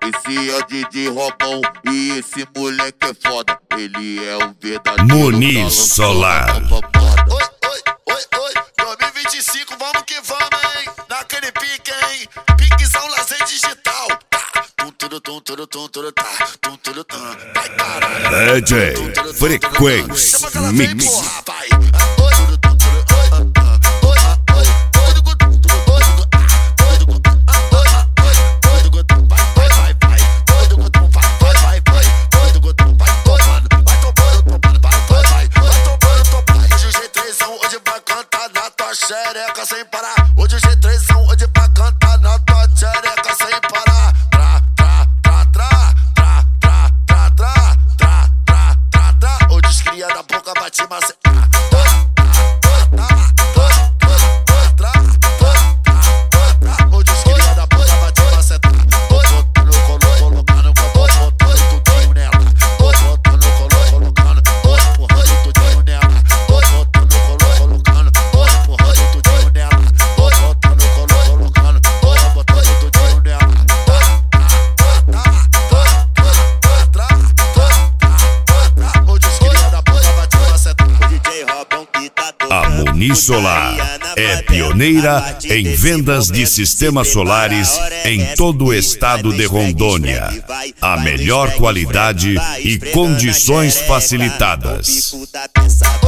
Esse é o DJ Robão e esse moleque é foda. Ele é o verdadeiro Muniz Solar. Oi, 2025, vamos que vamos, hein? Naquele pique, hein? Piquezão lazer digital. Vai, caralho. DJ Frequência Mix. Xereca sem parar. Hoje o G3 hoje pra cantar na tua xereca sem parar. Hoje os cria da boca bate maceta. Hoje os cria da boca bate maceta. Colocando tudinho nela. Colocando tudinho nela. A Muniz Solar é pioneira em vendas de sistemas solares em todo o estado de Rondônia. A melhor qualidade e condições facilitadas.